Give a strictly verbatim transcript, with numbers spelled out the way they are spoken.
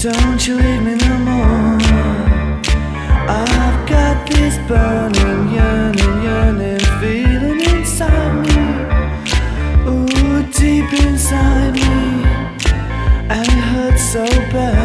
Don't you leave me no more. I've got this burning, yearning, yearning feeling inside me. Ooh, deep inside me. And it hurts so bad.